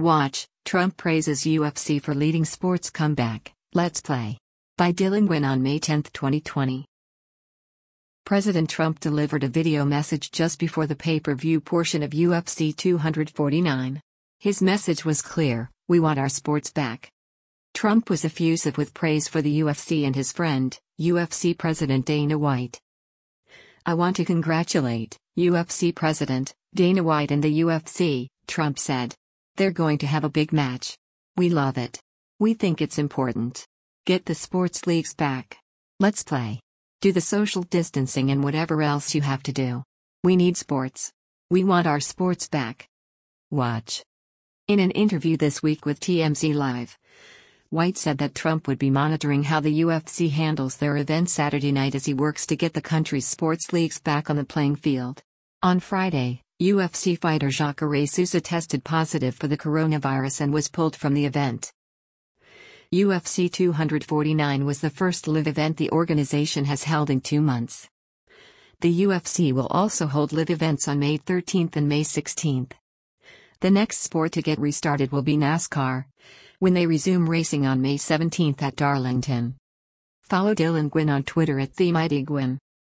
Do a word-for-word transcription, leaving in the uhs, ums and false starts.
Watch, Trump praises U F C for leading sports comeback. Let's play. By Dylan Nguyen on May tenth twenty twenty. President Trump delivered a video message just before the pay-per-view portion of U F C two forty-nine. His message was clear: we want our sports back. Trump was effusive with praise for the U F C and his friend, U F C President Dana White. "I want to congratulate U F C President Dana White and the U F C," Trump said. "They're going to have a big match. We love it. We think it's important. Get the sports leagues back. Let's play. Do the social distancing and whatever else you have to do. We need sports. We want our sports back. Watch." In an interview this week with T M Z Live, White said that Trump would be monitoring how the U F C handles their event Saturday night as he works to get the country's sports leagues back on the playing field. On Friday, U F C fighter Jacare Souza tested positive for the coronavirus and was pulled from the event. U F C two forty-nine was the first live event the organization has held in two months. The U F C will also hold live events on May thirteenth and May sixteenth. The next sport to get restarted will be NASCAR, when they resume racing on May seventeenth at Darlington. Follow Dylan Nguyen on Twitter at TheMightyGuyen.